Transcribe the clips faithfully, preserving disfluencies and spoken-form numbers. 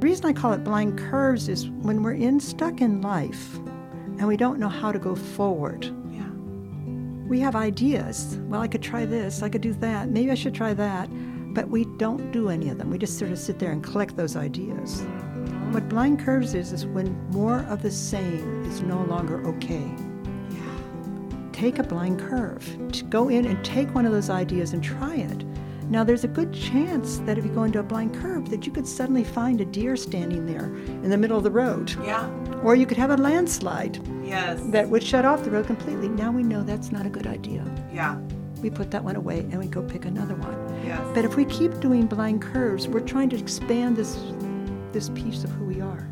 The reason I call it blind curves is when we're in stuck in life and we don't know how to go forward. Yeah. We have ideas. Well, I could try this, I could do that, maybe I should try that, but we don't do any of them. We just sort of sit there and collect those ideas. What blind curves is, is when more of the same is no longer okay. Yeah. Take a blind curve. Go in and take one of those ideas and try it. Now, there's a good chance that if you go into a blind curve that you could suddenly find a deer standing there in the middle of the road. Yeah. Or you could have a landslide. Yes. That would shut off the road completely. Now we know that's not a good idea. Yeah. We put that one away and we go pick another one. Yes. But if we keep doing blind curves, we're trying to expand this this piece of who we are.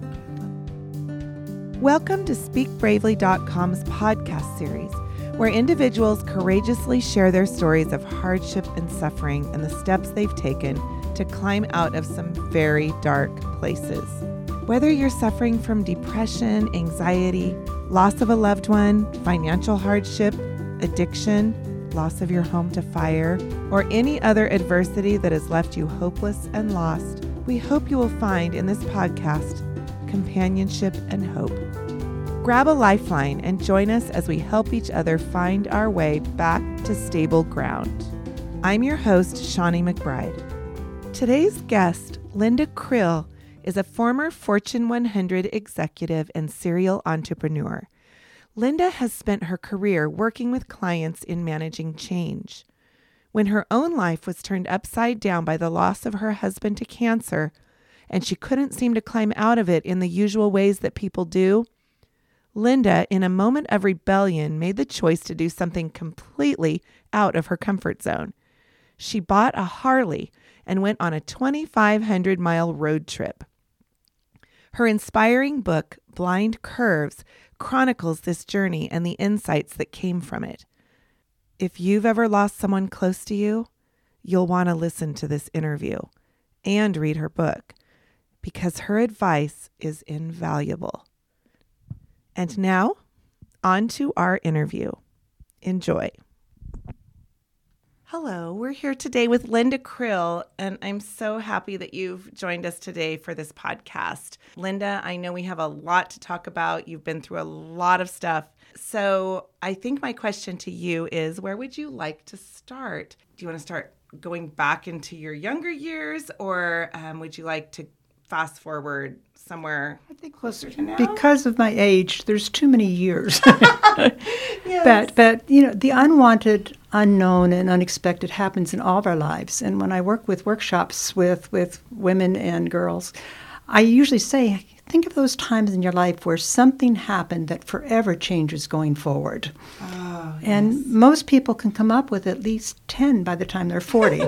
Welcome to Speak Bravely dot com's podcast series, where individuals courageously share their stories of hardship and suffering and the steps they've taken to climb out of some very dark places. Whether you're suffering from depression, anxiety, loss of a loved one, financial hardship, addiction, loss of your home to fire, or any other adversity that has left you hopeless and lost, we hope you will find in this podcast companionship and hope. Grab a lifeline and join us as we help each other find our way back to stable ground. I'm your host, Shawnee McBride. Today's guest, Linda Krill, is a former Fortune one hundred executive and serial entrepreneur. Linda has spent her career working with clients in managing change. When her own life was turned upside down by the loss of her husband to cancer, and she couldn't seem to climb out of it in the usual ways that people do, Linda, in a moment of rebellion, made the choice to do something completely out of her comfort zone. She bought a Harley and went on a twenty-five hundred mile road trip. Her inspiring book, Blind Curves, chronicles this journey and the insights that came from it. If you've ever lost someone close to you, you'll want to listen to this interview and read her book, because her advice is invaluable. And now, on to our interview. Enjoy. Hello, we're here today with Linda Krill, and I'm so happy that you've joined us today for this podcast. Linda, I know we have a lot to talk about. You've been through a lot of stuff. So I think my question to you is, where would you like to start? Do you want to start going back into your younger years, or um, would you like to fast forward somewhere I think closer to now? Because of my age, there's too many years. Yes. But, but, you know, the unwanted, unknown, and unexpected happens in all of our lives. And when I work with workshops with, with women and girls, I usually say, think of those times in your life where something happened that forever changes going forward. Oh, yes. And most people can come up with at least ten by the time they're forty.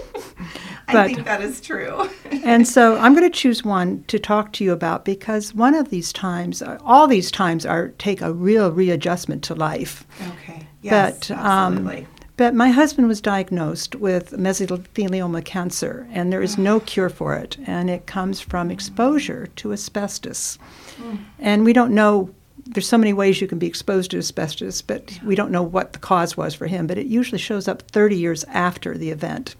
I But, think that is true. and so I'm going to choose one to talk to you about, because one of these times, all these times are take a real readjustment to life. Okay. Yes, but, absolutely. Um, but my husband was diagnosed with mesothelioma cancer, and there is no cure for it, and it comes from exposure to asbestos. Mm. And we don't know, there's so many ways you can be exposed to asbestos, but we don't know what the cause was for him, but it usually shows up thirty years after the event.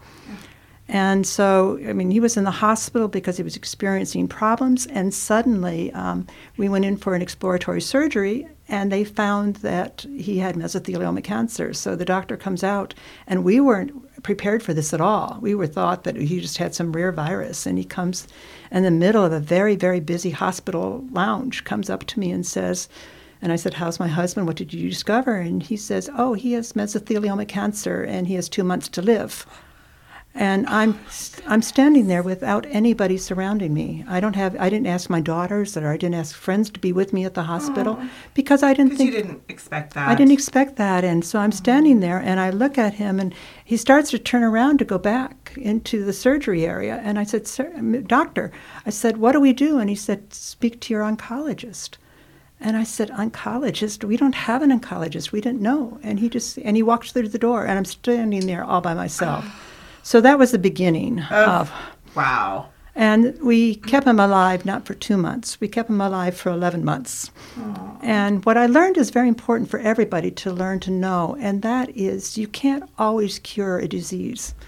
And so, I mean, he was in the hospital because he was experiencing problems, and suddenly um, we went in for an exploratory surgery, and they found that he had mesothelioma cancer. So the doctor comes out, and we weren't prepared for this at all. We were thought that he just had some rare virus, and he comes in the middle of a very, very busy hospital lounge, comes up to me and says, and I said, how's my husband? What did you discover? And he says, oh, he has mesothelioma cancer, and he has two months to live. And I'm I'm standing there without anybody surrounding me. I don't have I didn't ask my daughters, or I didn't ask friends to be with me at the hospital, oh. because I didn't think you didn't expect that. I didn't expect that. And so I'm standing there, and I look at him, and he starts to turn around to go back into the surgery area. And I said, Sir, doctor, I said, what do we do? And he said, speak to your oncologist. And I said, oncologist? We don't have an oncologist. We didn't know. And he just and he walked through the door, and I'm standing there all by myself. So that was the beginning oh, of... Wow. And we kept him alive, not for two months. We kept him alive for eleven months. Aww. And what I learned is very important for everybody to learn to know, and that is you can't always cure a disease,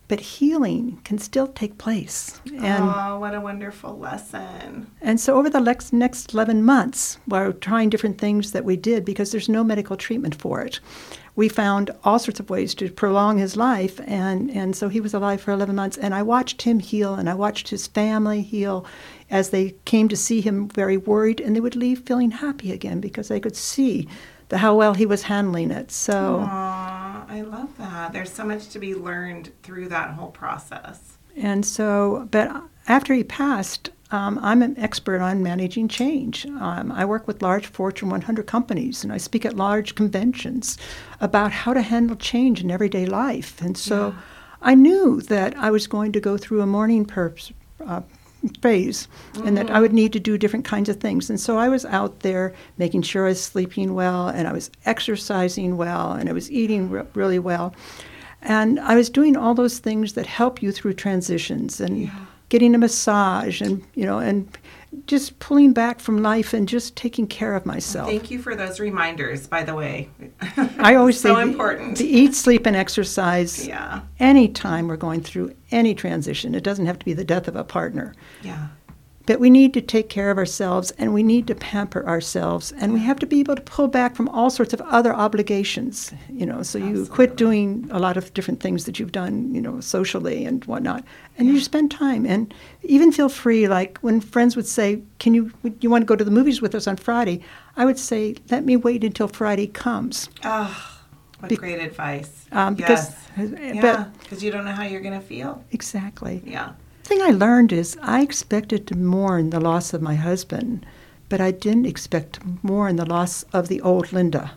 but healing can still take place. And oh, what a wonderful lesson. And so over the next, next eleven months, while trying different things that we did, because there's no medical treatment for it, we found all sorts of ways to prolong his life. And, and so he was alive for eleven months. And I watched him heal, and I watched his family heal as they came to see him very worried, and they would leave feeling happy again because they could see the, how well he was handling it. So, Aww, I love that. There's so much to be learned through that whole process. And so, but after he passed, um, I'm an expert on managing change. Um, I work with large Fortune one hundred companies, and I speak at large conventions about how to handle change in everyday life. And so Yeah. I knew that I was going to go through a mourning purpose, uh, phase, mm-hmm. and that I would need to do different kinds of things. And so I was out there making sure I was sleeping well, and I was exercising well, and I was eating re- really well. And I was doing all those things that help you through transitions, and Yeah. getting a massage, and, you know, and just pulling back from life and just taking care of myself. Thank you for those reminders, by the way. I always so say important. to eat, sleep, and exercise Yeah. anytime we're going through any transition. It doesn't have to be the death of a partner. Yeah. But we need to take care of ourselves, and we need to pamper ourselves, and we have to be able to pull back from all sorts of other obligations, you know, so you Absolutely. quit doing a lot of different things that you've done, you know, socially and whatnot, and you spend time, and even feel free. Like when friends would say, can you, you want to go to the movies with us on Friday? I would say, let me wait until Friday comes. Oh, what Be- great advice. Um, because, yes. but Yeah, because you don't know how you're going to feel. exactly. Yeah. The thing I learned is I expected to mourn the loss of my husband, but I didn't expect to mourn the loss of the old Linda,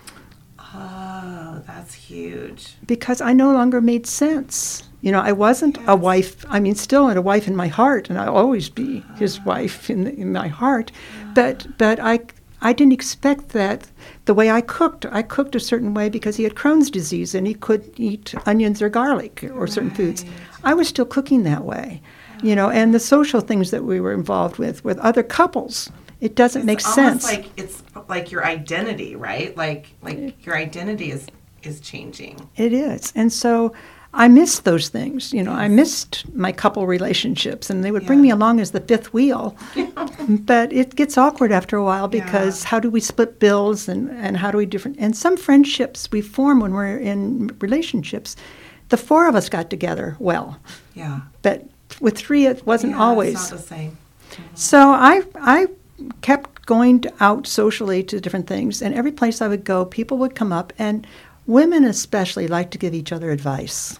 Oh, that's huge. because I no longer made sense. You know, I wasn't a Yes. wife. I mean, still a wife in my heart, and I'll always be his wife in, in my heart. But but I I didn't expect that. The way I cooked, I cooked a certain way because he had Crohn's disease and he couldn't eat onions or garlic or certain foods. Right. I was still cooking that way, you know. And the social things that we were involved with with other couples, it doesn't It's make almost sense. like it's like your identity, right? Like like your identity is is changing. It is. And so I missed those things. You know, I missed my couple relationships, and they would bring Yeah. me along as the fifth wheel. But it gets awkward after a while because Yeah. how do we split bills, and, and how do we different, and some friendships we form when we're in relationships, the four of us got together well. Yeah. But with three, it wasn't Yeah, always. It's not the same. So I I kept going to, out socially to different things, and every place I would go, people would come up, and women especially like to give each other advice.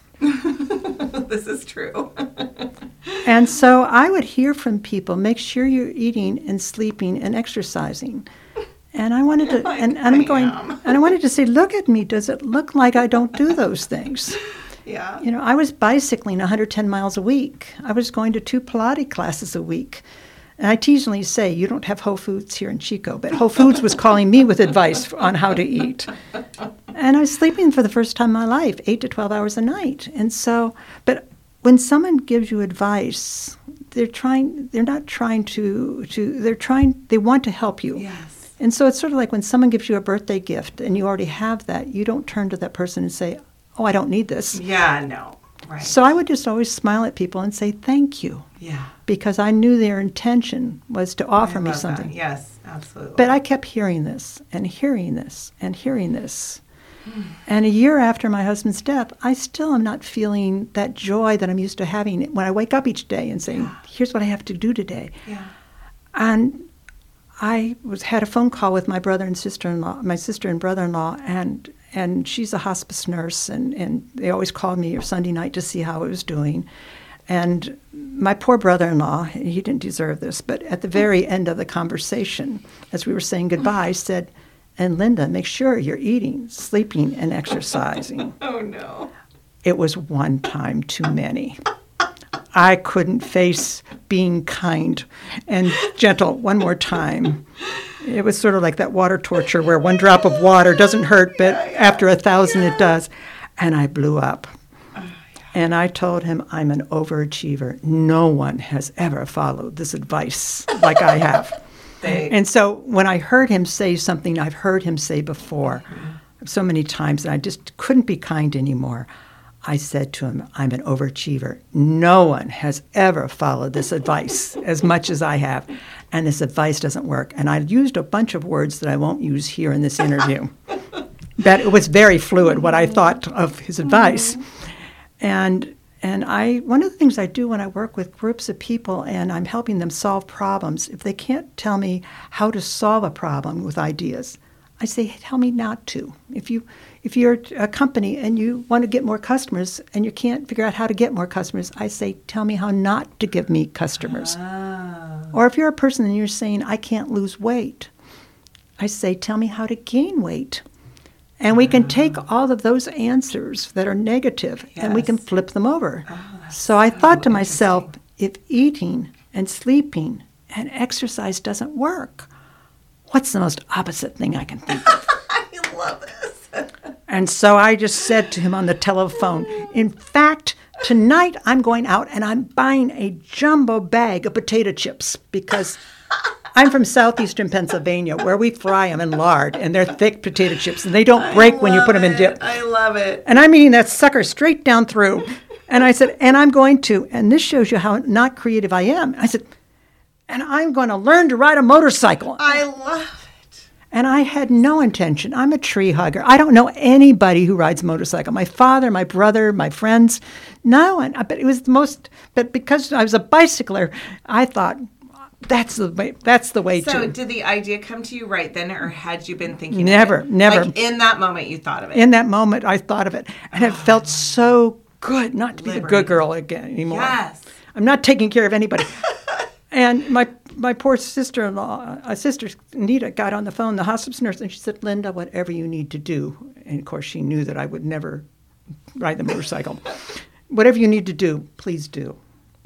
This is true. And so I would hear from people, make sure you're eating and sleeping and exercising. And I wanted to, Like, and, and I'm I going, am. and I wanted to say, look at me. Does it look like I don't do those things? Yeah. You know, I was bicycling one hundred ten miles a week. I was going to two Pilates classes a week. And I teasingly say, you don't have Whole Foods here in Chico, but Whole Foods was calling me with advice on how to eat. And I was sleeping for the first time in my life, eight to twelve hours a night. And so, but when someone gives you advice, they're trying, they're not trying to, to they're trying, they want to help you. Yes. And so it's sort of like when someone gives you a birthday gift and you already have that, you don't turn to that person and say, oh, I don't need this. Yeah, no. Right. So I would just always smile at people and say thank you, yeah. because I knew their intention was to offer I me love something. That. Yes, absolutely. But I kept hearing this and hearing this and hearing this. And a year after my husband's death, I still am not feeling that joy that I'm used to having when I wake up each day and saying, Yeah. here's what I have to do today. Yeah. And I was had a phone call with my brother and sister-in-law, my sister and brother-in-law, and and she's a hospice nurse, and, and they always called me Sunday night to see how I was doing. And my poor brother-in-law, he didn't deserve this, but at the very end of the conversation, as we were saying goodbye, said, and Linda, make sure you're eating, sleeping, and exercising. Oh, no. It was one time too many. I couldn't face being kind and gentle one more time. It was sort of like that water torture where one drop of water doesn't hurt, but after a thousand it does. And I blew up. And I told him I'm an overachiever. No one has ever followed this advice like I have. They- And so when I heard him say something I've heard him say before so many times, and I just couldn't be kind anymore, I said to him, I'm an overachiever. No one has ever followed this advice as much as I have, and this advice doesn't work. And I used a bunch of words that I won't use here in this interview. But it was very fluid what I thought of his advice. And and I one of the things I do when I work with groups of people and I'm helping them solve problems, if they can't tell me how to solve a problem with ideas, I say, tell me not to. If you if you're a company and you want to get more customers and you can't figure out how to get more customers, I say, tell me how not to give me customers. Ah. Or if you're a person and you're saying, I can't lose weight, I say, tell me how to gain weight. And we can take all of those answers that are negative and we can Yes. flip them over. Oh, that's so I so thought to myself, interesting. if eating and sleeping and exercise doesn't work, what's the most opposite thing I can think of? I love this. And so I just said to him on the telephone, in fact, tonight I'm going out and I'm buying a jumbo bag of potato chips because I'm from southeastern Pennsylvania where we fry them in lard and they're thick potato chips and they don't break when you put them in dip. I love it. And I'm eating that sucker straight down through. And I said, and I'm going to, and this shows you how not creative I am. I said, and I'm going to learn to ride a motorcycle. I love it. And I had no intention. I'm a tree hugger. I don't know anybody who rides a motorcycle. My father, my brother, my friends, no one. But it was the most. But because I was a bicycler, I thought that's the way. That's the way So to. did the idea come to you right then, or had you been thinking? Never, of it? never. Like in that moment, you thought of it. In that moment, I thought of it, and it felt so good not to be the good Liberating. girl again anymore. Yes. I'm not taking care of anybody. And my my poor sister-in-law, uh, sister Nita, got on the phone, the hospice nurse, and she said, Linda, whatever you need to do. And, of course, she knew that I would never ride the motorcycle. Whatever you need to do, please do.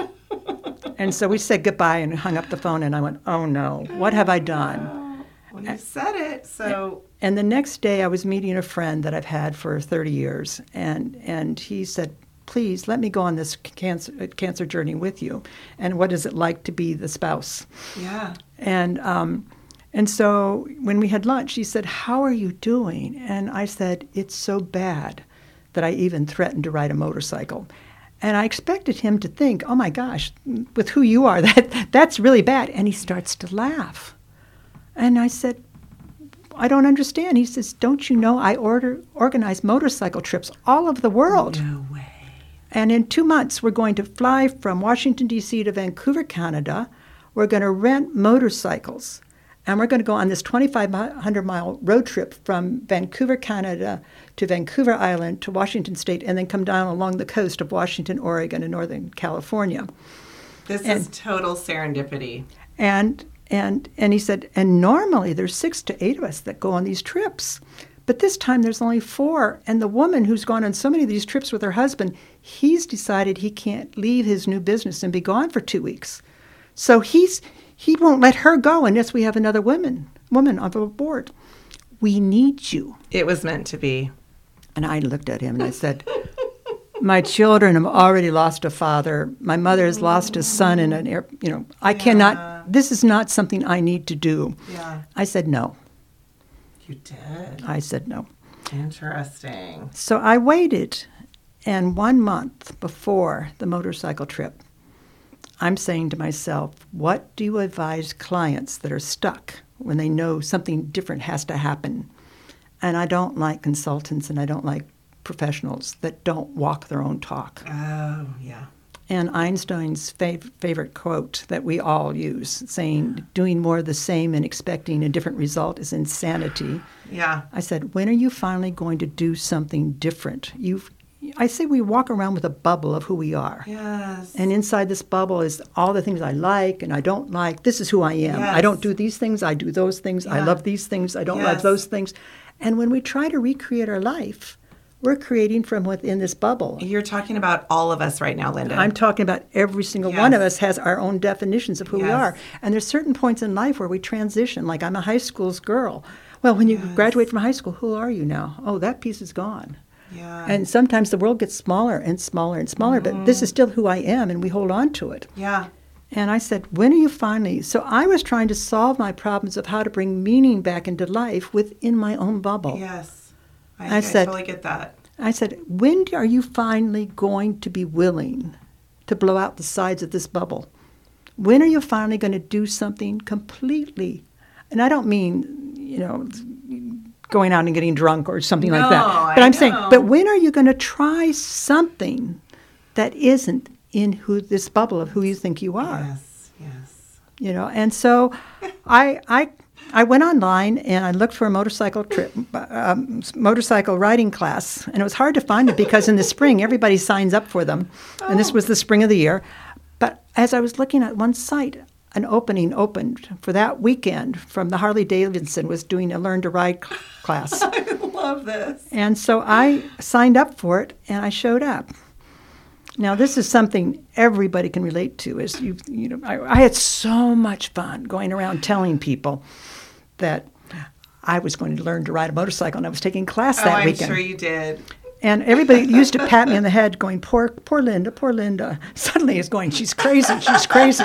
And so we said goodbye and hung up the phone, and I went, oh, no, what have I done? Well, you said it, so And the next day I was meeting a friend that I've had for thirty years, and, and he said, please let me go on this cancer cancer journey with you. And what is it like to be the spouse? yeah. And um, and so when we had lunch, he said, how are you doing? And I said, it's so bad that I even threatened to ride a motorcycle. And I expected him to think, oh, my gosh, with who you are, that that's really bad. And he starts to laugh. And I said, I don't understand. He says, don't you know I order organize motorcycle trips all over the world? No way. And in two months, we're going to fly from Washington, D C to Vancouver, Canada. We're going to rent motorcycles. And we're going to go on this twenty-five hundred mile road trip from Vancouver, Canada to Vancouver Island to Washington State and then come down along the coast of Washington, Oregon, and Northern California. This And- is total serendipity. And and and he said, and normally there's six to eight of us that go on these trips. But this time there's only four. And the woman who's gone on so many of these trips with her husband, he's decided he can't leave his new business and be gone for two weeks. So he's he won't let her go unless we have another woman woman on board. We need you. It was meant to be. And I looked at him and I said, my children have already lost a father. My mother has lost a son in an air, you know, I Yeah. cannot, this is not something I need to do. Yeah. I said no. You did. I said no. Interesting. So I waited, and one month before the motorcycle trip, I'm saying to myself, what do you advise clients that are stuck when they know something different has to happen? And I don't like consultants and I don't like professionals that don't walk their own talk. Oh, yeah. And Einstein's fav- favorite quote that we all use, saying, doing more of the same and expecting a different result is insanity. Yeah. I said, when are you finally going to do something different? You've, I say we walk around with a bubble of who we are. Yes. And inside this bubble is all the things I like and I don't like. This is who I am. I Yes. don't do these things. I do those things. I Yeah. love these things. I don't Yes. love those things. And when we try to recreate our life, we're creating from within this bubble. You're talking about all of us right now, Linda. I'm talking about every single one of Yes. us has our own definitions of who we Yes. are. And there's certain points in life where we transition. Like I'm a high school's girl. Well, when you graduate from high school, who are you now? Oh, that piece is gone. Yeah. And sometimes the world gets smaller and smaller and smaller, but this is still who I am, and we hold on to it. yeah. And I said, when are you finally? So I was trying to solve my problems of how to bring meaning back into life within my own bubble. Yes. I, I I said- totally get that. I said, when are you finally going to be willing to blow out the sides of this bubble? When are you finally going to do something completely? And I don't mean, you know, going out and getting drunk or something No, like that. But I I'm saying, know. but when are you going to try something that isn't in who this bubble of who you think you are? Yes, yes. You know, and so I I I went online and I looked for a motorcycle trip, um, motorcycle riding class, and it was hard to find it because in the spring everybody signs up for them, and this was the spring of the year. But as I was looking at one site, an opening opened for that weekend from the Harley Davidson was doing a Learn to Ride c- class, I love this. and so I signed up for it and I showed up. Now, this is something everybody can relate to. Is you, you know, I, I had so much fun going around telling people that I was going to learn to ride a motorcycle, and I was taking class Oh, that I'm weekend. sure you did. And everybody used to pat me on the head, going, "Poor, poor Linda, poor Linda." Suddenly, it's going, "She's crazy, she's crazy."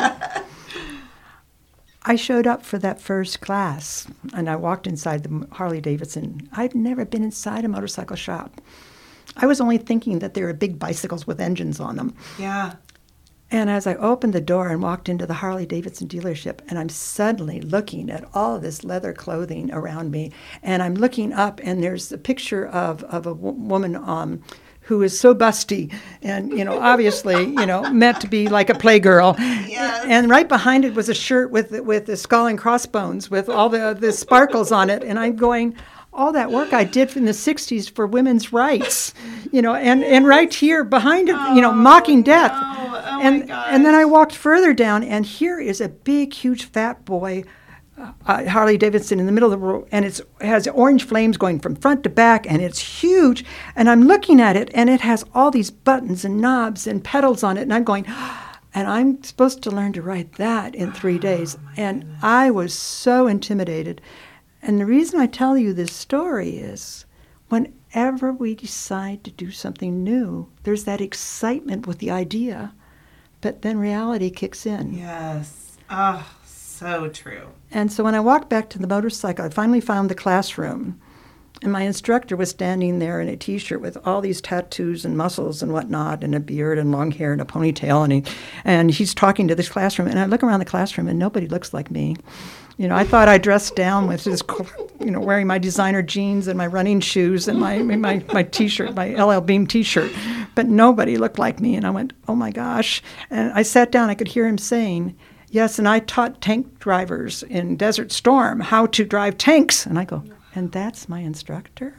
I showed up for that first class, and I walked inside the Harley Davidson. I'd never been inside a motorcycle shop. I was only thinking that there were big bicycles with engines on them. Yeah. And as I opened the door and walked into the Harley Davidson dealership, and I'm suddenly looking at all this leather clothing around me, and I'm looking up, and there's a picture of, of a w- woman um, who is so busty and, you know, obviously, you know, meant to be like a playgirl. Yes. And right behind it was a shirt with with the skull and crossbones with all the, the sparkles on it. And I'm going, all that work I did in the sixties for women's rights, you know, and, and right here behind it, you know, mocking death. no. Oh, and, my gosh. and then I walked further down, and here is a big, huge, fat boy, uh, Harley Davidson, in the middle of the road, and it's, it has orange flames going from front to back, and it's huge. And I'm looking at it, and it has all these buttons and knobs and pedals on it, and I'm going, and I'm supposed to learn to ride that in three days. And I was so intimidated. And the reason I tell you this story is whenever we decide to do something new, there's that excitement with the idea, but then reality kicks in. Yes. Oh, so true. And so when I walked back to the motorcycle, I finally found the classroom, and my instructor was standing there in a T-shirt with all these tattoos and muscles and whatnot, and a beard and long hair and a ponytail, and he, and he's talking to this classroom. And I look around the classroom, and nobody looks like me. You know, I thought I dressed down with this, you know, wearing my designer jeans and my running shoes and my my, my T-shirt, my L L Beam T-shirt, but nobody looked like me. And I went, oh my gosh! And I sat down. I could hear him saying, "Yes, and I taught tank drivers in Desert Storm how to drive tanks." And I go, and that's my instructor?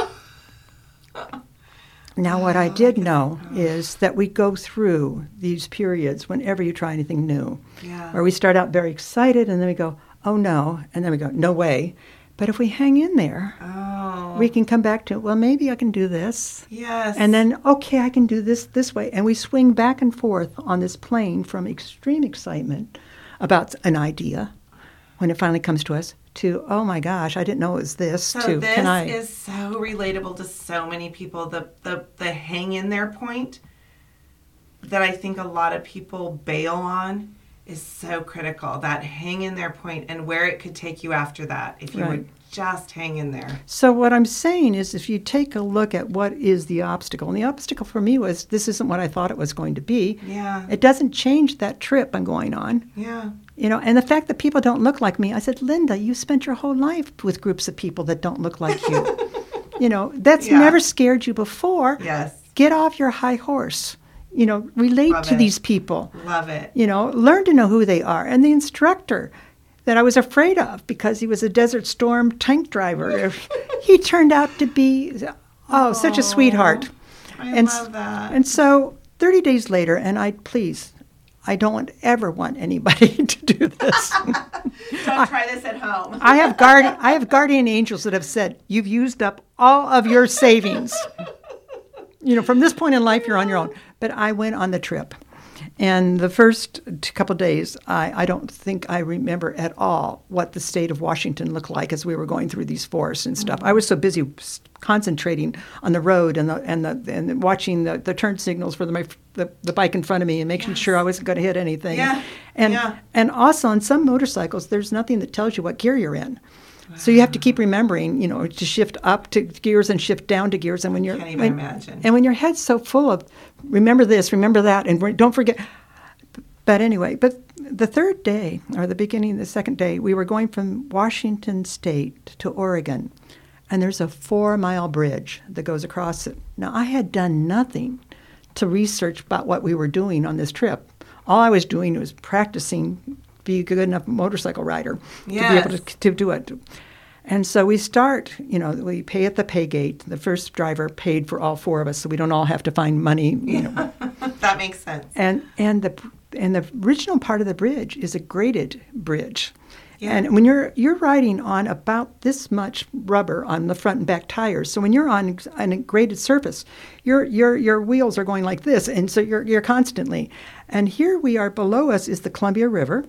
Now, what I did know is that we go through these periods whenever you try anything new, Yeah. where we start out very excited, and then we go, oh no, and then we go, no way. But if we hang in there, Oh. we can come back to, well, maybe I can do this. Yes. And then, okay, I can do this this way. And we swing back and forth on this plane from extreme excitement about an idea when it finally comes to us to, oh my gosh, I didn't know it was this, So to, this can I? is so relatable to so many people. The, the the hang in there point that I think a lot of people bail on is so critical. That hang in there point and where it could take you after that if you Right. would just hang in there. So what I'm saying is if you take a look at what is the obstacle, and the obstacle for me was this isn't what I thought it was going to be. Yeah. It doesn't change that trip I'm going on. Yeah. You know, and the fact that people don't look like me, I said, Linda, you spent your whole life with groups of people that don't look like you. You know, that's Yeah. never scared you before. Yes. Get off your high horse. You know, relate Love to it. these people. Love it. You know, learn to know who they are. And the instructor that I was afraid of because he was a Desert Storm tank driver, he turned out to be, oh, such a sweetheart. I and, love that. And so thirty days later, and I, please, I don't ever want anybody to do this. Don't try this at home. I have guard, I have guardian angels that have said, you've used up all of your savings. You know, from this point in life, you're on your own. But I went on the trip. And the first t- couple days, I, I don't think I remember at all what the state of Washington looked like as we were going through these forests and stuff. I was so busy s- concentrating on the road and the and the and watching the, the turn signals for the, my, the the bike in front of me and making Yes. sure I wasn't going to hit anything. Yeah, And yeah. and also on some motorcycles, there's nothing that tells you what gear you're in. So you have to keep remembering, you know, to shift up to gears and shift down to gears. And when you're Can't even when, imagine. And when your head's so full of, remember this, remember that, and re- don't forget. But anyway, but the third day, or the beginning of the second day, we were going from Washington State to Oregon, and there's a four-mile bridge that goes across it. Now, I had done nothing to research about what we were doing on this trip. All I was doing was practicing be a good enough motorcycle rider Yes. to be able to, to do it. And so we start, you know, we pay at the pay gate. The first driver paid for all four of us, so we don't all have to find money. You know. That makes sense. And and the and the original part of the bridge is a graded bridge. Yeah. And when you're you're riding on about this much rubber on the front and back tires, so when you're on, on a graded surface, your your your wheels are going like this, and so you're you're constantly. And here we are, below us is the Columbia River,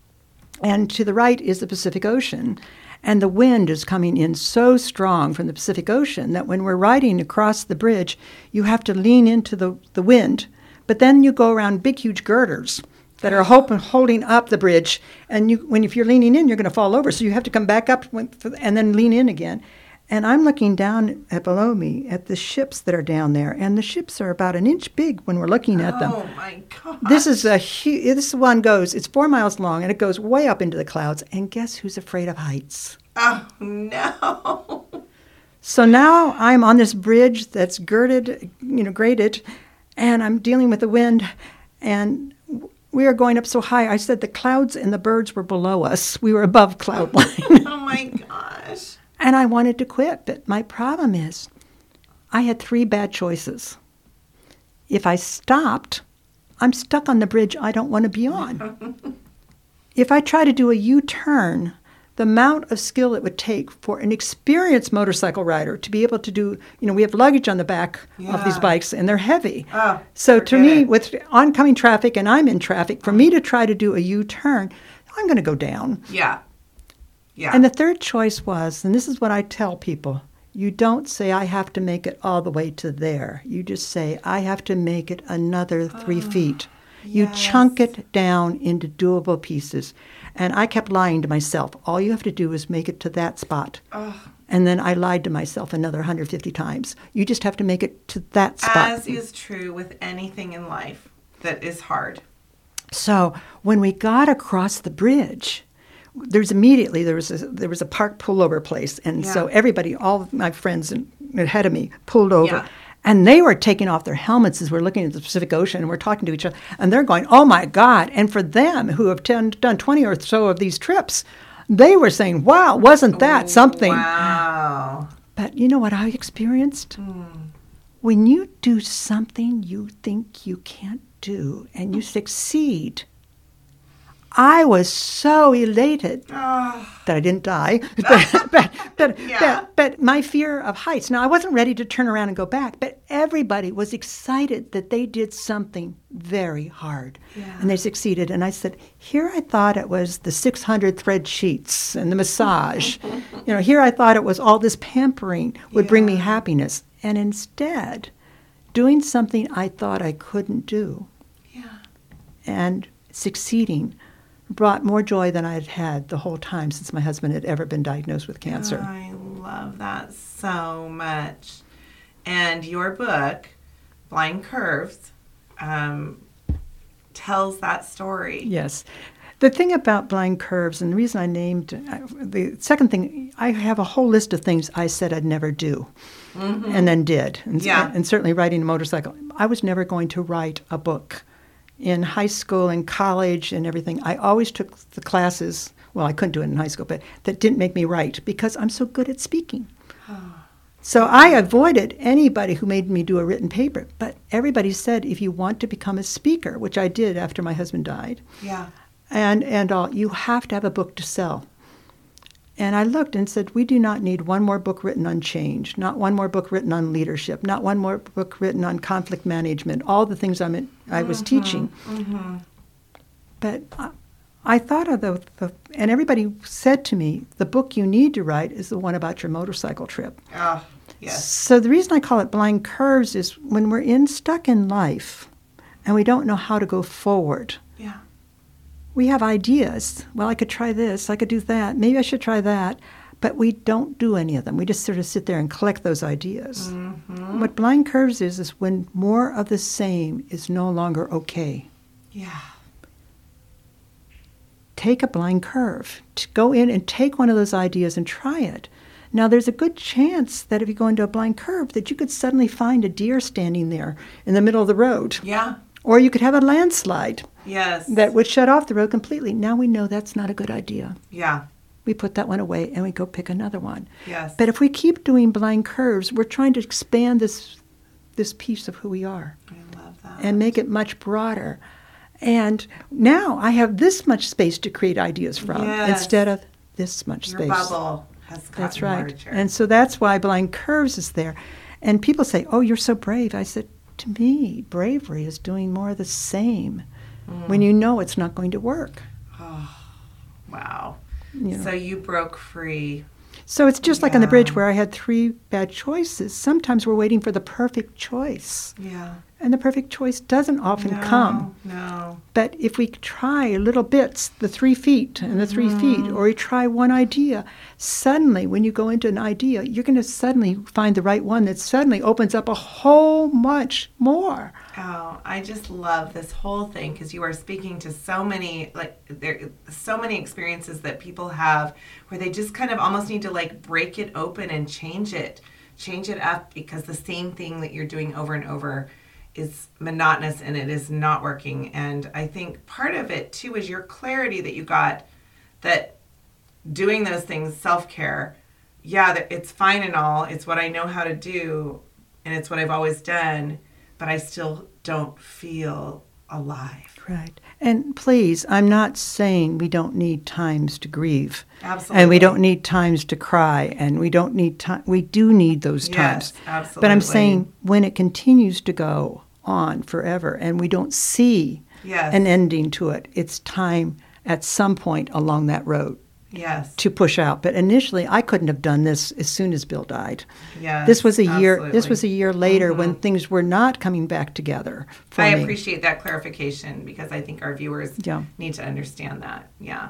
and to the right is the Pacific Ocean. And the wind is coming in so strong from the Pacific Ocean that when we're riding across the bridge, you have to lean into the, the wind, but then you go around big, huge girders that are hope, holding up the bridge. And you, when if you're leaning in, you're going to fall over. So you have to come back up when, and then lean in again. And I'm looking down at below me at the ships that are down there, and the ships are about an inch big when we're looking at them. Oh my God. This is a huge, this one goes, it's four miles long, and it goes way up into the clouds. And guess who's afraid of heights? Oh no. So now I'm on this bridge that's girded, you know, graded, and I'm dealing with the wind, and we are going up so high. I said the clouds and the birds were below us. We were above cloud line. Oh my gosh. And I wanted to quit, but my problem is I had three bad choices. If I stopped, I'm stuck on the bridge I don't want to be on. If I try to do a U-turn, the amount of skill it would take for an experienced motorcycle rider to be able to do, you know, we have luggage on the back of these Yeah. bikes, and they're heavy. Oh, so to forget me, it. with oncoming traffic and I'm in traffic, for me to try to do a U-turn, I'm going to go down. Yeah. Yeah. And the third choice was, and this is what I tell people, you don't say, I have to make it all the way to there. You just say, I have to make it another three feet. You yes. chunk it down into doable pieces. And I kept lying to myself. All you have to do is make it to that spot. Oh. And then I lied to myself another one hundred fifty times. You just have to make it to that spot. As is true with anything in life that is hard. So when we got across the bridge, there's immediately there was a, there was a park pullover place, and Yeah. so everybody, all of my friends in, ahead of me, pulled over, Yeah. and they were taking off their helmets as we're looking at the Pacific Ocean, and we're talking to each other, and they're going, "Oh my God!" And for them, who have ten, done twenty or so of these trips, they were saying, "Wow, wasn't that something?" Wow. But you know what I experienced? When you do something you think you can't do, and you succeed. I was so elated Oh. that I didn't die, but, but, but, Yeah. but, but my fear of heights. Now, I wasn't ready to turn around and go back, but everybody was excited that they did something very hard, Yeah. and they succeeded. And I said, here I thought it was the six hundred thread sheets and the massage. you know, here I thought it was all this pampering would bring me Yeah. happiness. And instead, doing something I thought I couldn't do Yeah. and succeeding brought more joy than I had had the whole time since my husband had ever been diagnosed with cancer. I love that so much. And your book, Blind Curves, um, tells that story. Yes. The thing about Blind Curves, and the reason I named, uh, the second thing, I have a whole list of things I said I'd never do, and then did. And, Yeah. and certainly riding a motorcycle. I was never going to write a book. In high school and college and everything, I always took the classes, well, I couldn't do it in high school, but that didn't make me write because I'm so good at speaking. So I avoided anybody who made me do a written paper. But everybody said, if you want to become a speaker, which I did after my husband died, Yeah. and, and all, you have to have a book to sell. And I looked and said, we do not need one more book written on change, not one more book written on leadership, not one more book written on conflict management, all the things I'm in, I was Mm-hmm, teaching. mm-hmm. But I, I thought of the, the, and everybody said to me, the book you need to write is the one about your motorcycle trip. Oh, yes. So the reason I call it Blind Curves is when we're in stuck in life and we don't know how to go forward, Yeah. we have ideas. Well, I could try this, I could do that, maybe I should try that. but we don't do any of them. We just sort of sit there and collect those ideas. Mm-hmm. What blind curves is, is when more of the same is no longer okay. Yeah. Take a blind curve. To go in and take one of those ideas and try it. Now, there's a good chance that if you go into a blind curve, that you could suddenly find a deer standing there in the middle of the road. Yeah. Or you could have a landslide Yes. that would shut off the road completely. Now we know that's not a good idea. Yeah. We put that one away and we go pick another one. Yes. But if we keep doing blind curves, we're trying to expand this this piece of who we are I love that. and make it much broader. And now I have this much space to create ideas from Yes. instead of this much Your space. bubble has gotten That's right. larger. And so that's why blind curves is there. And people say, "Oh, you're so brave." I said, to me, bravery is doing more of the same Mm. when you know it's not going to work. Oh, wow. You know. So you broke free. So it's just like on the Yeah. bridge where I had three bad choices. Sometimes we're waiting for the perfect choice. Yeah. And the perfect choice doesn't often no, come. No. But if we try little bits, the three feet and the three feet, or we try one idea, suddenly when you go into an idea, you're going to suddenly find the right one that suddenly opens up a whole much more. Oh, I just love this whole thing because you are speaking to so many, like, there, so many experiences that people have where they just kind of almost need to like break it open and change it, change it up because the same thing that you're doing over and over is monotonous and it is not working. And I think part of it too is your clarity that you got that doing those things, self-care, yeah, that it's fine and all. It's what I know how to do and it's what I've always done, but I still don't feel alive. Right. And please, I'm not saying we don't need times to grieve. Absolutely. And we don't need times to cry. And we don't need time. We do need those Yes, times. absolutely. But I'm saying when it continues to go on forever and we don't see Yes. an ending to it, it's time at some point along that road Yes. to push out. But initially, I couldn't have done this as soon as Bill died. Yes. This was a year. This absolutely. was a year later Mhm. when things were not coming back together for I me. appreciate that clarification because I think our viewers Yeah. need to understand that. Yeah.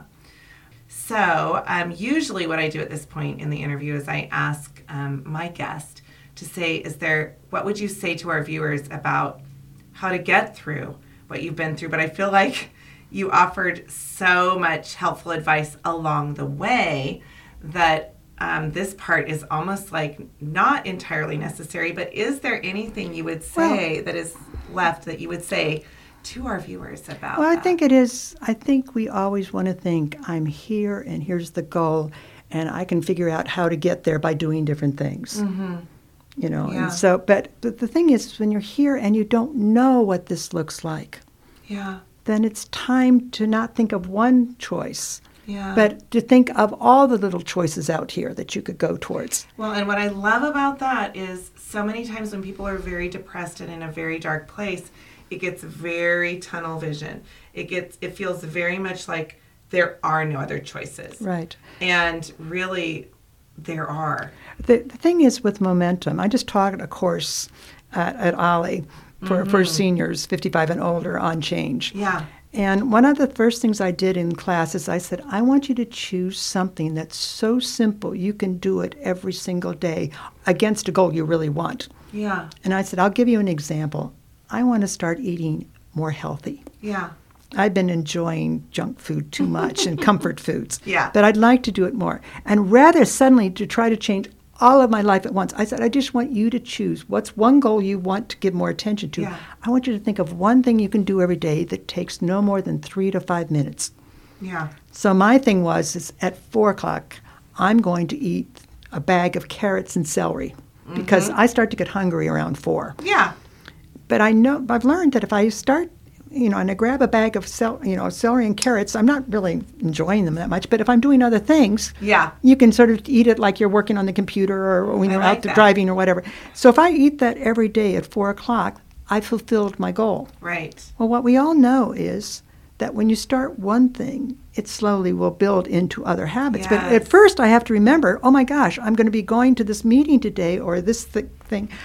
So um, usually what I do at this point in the interview is I ask um, my guest to say, is there, what would you say to our viewers about how to get through what you've been through? But I feel like you offered so much helpful advice along the way that um, this part is almost like not entirely necessary. But is there anything you would say that is left that you would say to our viewers about Well, I that? think it is, I think we always want to think, I'm here and here's the goal, and I can figure out how to get there by doing different things. Mm-hmm. You know, Yeah. and so, but, but the thing is, when you're here and you don't know what this looks like, Yeah. then it's time to not think of one choice, Yeah. but to think of all the little choices out here that you could go towards. Well, and what I love about that is so many times when people are very depressed and in a very dark place, it gets very tunnel vision. It gets, it feels very much like there are no other choices. Right. And really, there are. The, the thing is with momentum, I just taught a course at, at Ollie for, Mm-hmm. for seniors fifty-five and older on change. Yeah. And one of the first things I did in class is I said, I want you to choose something that's so simple you can do it every single day against a goal you really want. Yeah. And I said, I'll give you an example. I want to start eating more healthy. Yeah. I've been enjoying junk food too much and comfort foods. Yeah. But I'd like to do it more. And rather suddenly to try to change all of my life at once, I said, I just want you to choose what's one goal you want to give more attention to. Yeah. I want you to think of one thing you can do every day that takes no more than three to five minutes. Yeah. So my thing was is at four o'clock, I'm going to eat a bag of carrots and celery because I start to get hungry around four. Yeah. But I know I've learned that if I start, you know, and I grab a bag of cel- you know celery and carrots, I'm not really enjoying them that much. But if I'm doing other things, Yeah. you can sort of eat it like you're working on the computer or when I you're like out that. driving or whatever. So if I eat that every day at four o'clock, I fulfilled my goal. Right. Well, what we all know is that when you start one thing, it slowly will build into other habits. But Yes. at first, I have to remember, oh my gosh, I'm going to be going to this meeting today or this th- thing.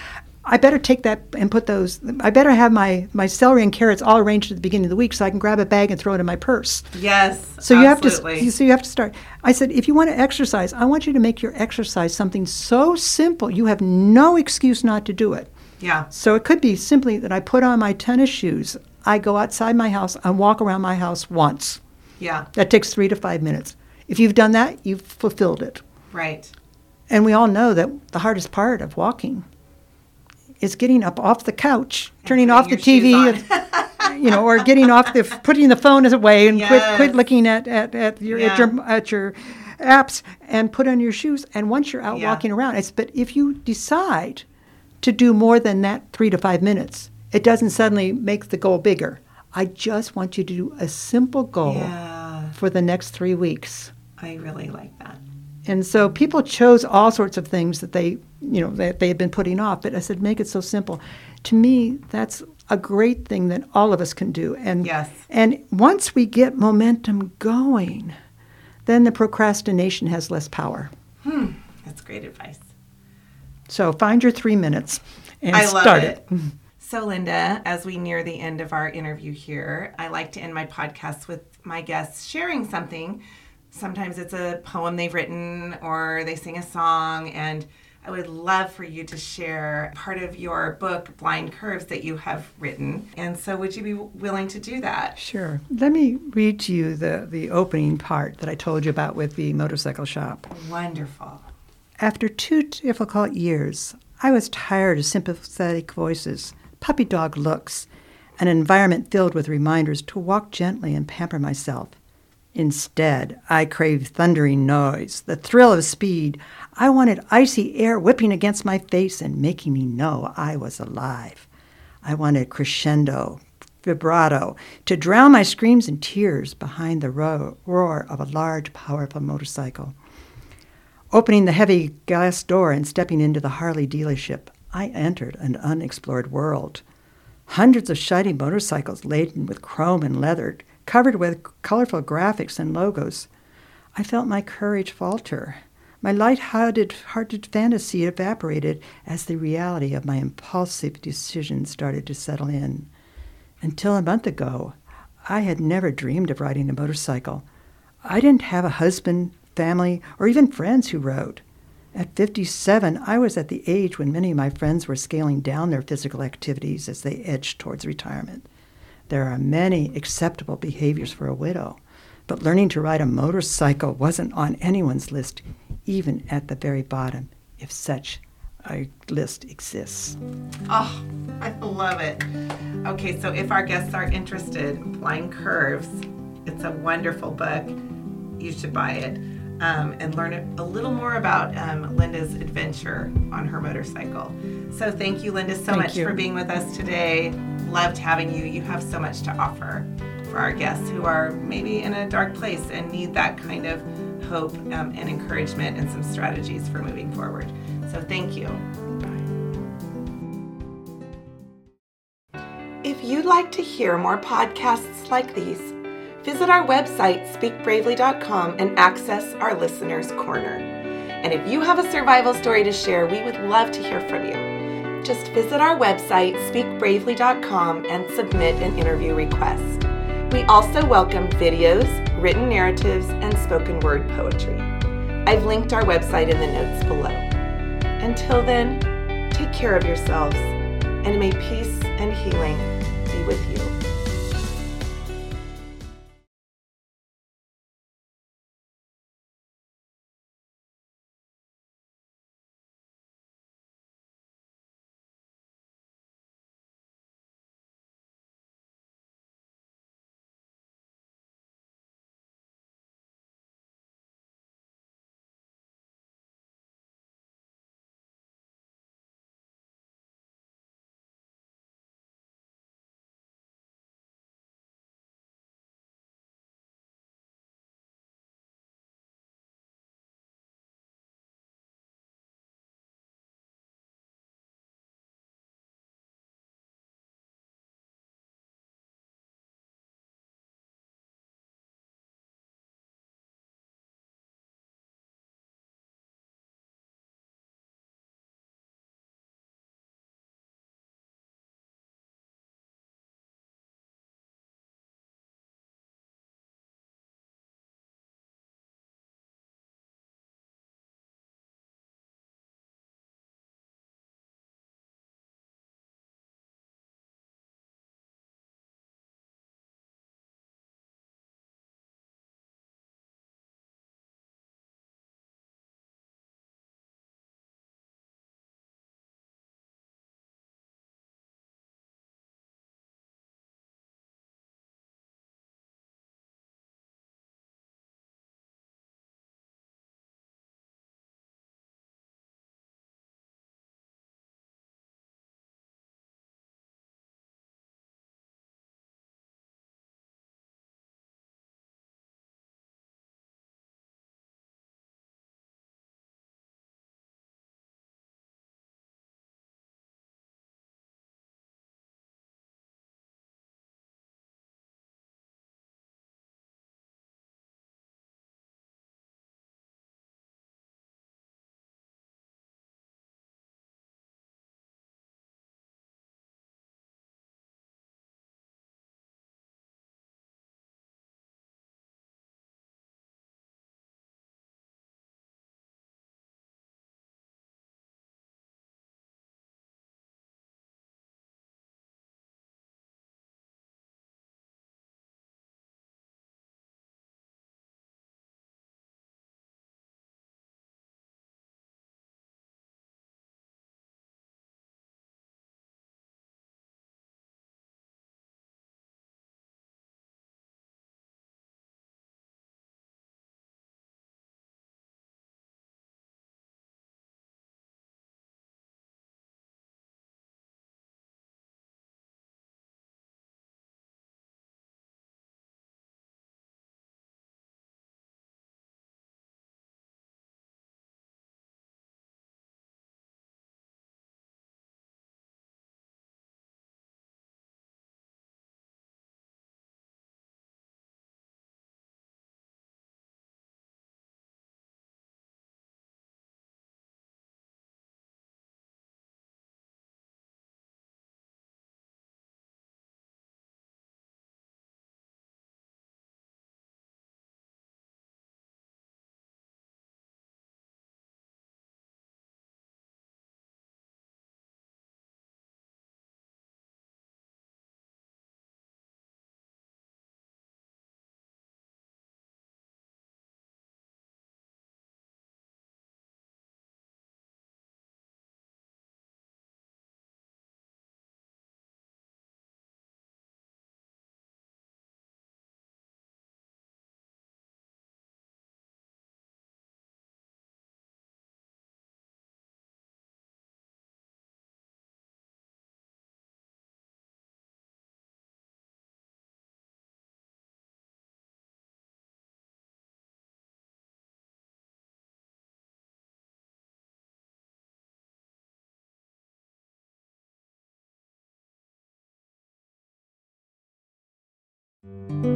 I better take that and put those, I better have my, my celery and carrots all arranged at the beginning of the week so I can grab a bag and throw it in my purse. Yes, So you absolutely. have to, so you have to start. I said, if you want to exercise, I want you to make your exercise something so simple, you have no excuse not to do it. Yeah. So it could be simply that I put on my tennis shoes, I go outside my house, and walk around my house once. Yeah. That takes three to five minutes. If you've done that, you've fulfilled it. Right. And we all know that the hardest part of walking is getting up off the couch, And turning putting off the your T V, shoes and, you know, or getting off the, putting the phone away and Yes. quit, quit looking at, at, at, your, at, Yeah. your, at your apps and put on your shoes. And once you're out Yeah. walking around, it's, but if you decide to do more than that three to five minutes, it doesn't suddenly make the goal bigger. I just want you to do a simple goal Yeah. for the next three weeks. I really like that. And so people chose all sorts of things that they, you know, that they had been putting off. But I said, make it so simple. To me, that's a great thing that all of us can do. And Yes. and once we get momentum going, then the procrastination has less power. Hmm. That's great advice. So find your three minutes and I love start it. So, Linda, as we near the end of our interview here, I like to end my podcast with my guests sharing something. Sometimes it's a poem they've written or they sing a song, and I would love for you to share part of your book, Blind Curves, that you have written. And so would you be willing to do that? Sure. Let me read to you the, the opening part that I told you about with the motorcycle shop. Wonderful. After two difficult years, I was tired of sympathetic voices, puppy dog looks, an environment filled with reminders to walk gently and pamper myself. Instead, I craved thundering noise, the thrill of speed. I wanted icy air whipping against my face and making me know I was alive. I wanted crescendo, vibrato, to drown my screams and tears behind the ro- roar of a large, powerful motorcycle. Opening the heavy glass door and stepping into the Harley dealership, I entered an unexplored world. Hundreds of shiny motorcycles laden with chrome and leather, covered with colorful graphics and logos. I felt my courage falter. My light-hearted hearted fantasy evaporated as the reality of my impulsive decisions started to settle in. Until a month ago, I had never dreamed of riding a motorcycle. I didn't have a husband, family, or even friends who rode. At fifty-seven, I was at the age when many of my friends were scaling down their physical activities as they edged towards retirement. There are many acceptable behaviors for a widow, but learning to ride a motorcycle wasn't on anyone's list, even at the very bottom, if such a list exists. Oh, I love it. Okay, so if our guests are interested, Blind Curves, it's a wonderful book. You should buy it um, and learn a little more about um, Linda's adventure on her motorcycle. So thank you, Linda, so Thank much you. for being with us today. Loved having you. You have so much to offer for our guests who are maybe in a dark place and need that kind of hope um, and encouragement and some strategies for moving forward. So thank you. If you'd like to hear more podcasts like these, visit our website, speak bravely dot com, and access our Listener's Corner. And if you have a survival story to share, we would love to hear from you. Just visit our website, speak bravely dot com, and submit an interview request. We also welcome videos, written narratives, and spoken word poetry. I've linked our website in the notes below. Until then, take care of yourselves, and may peace and healing be with you. you.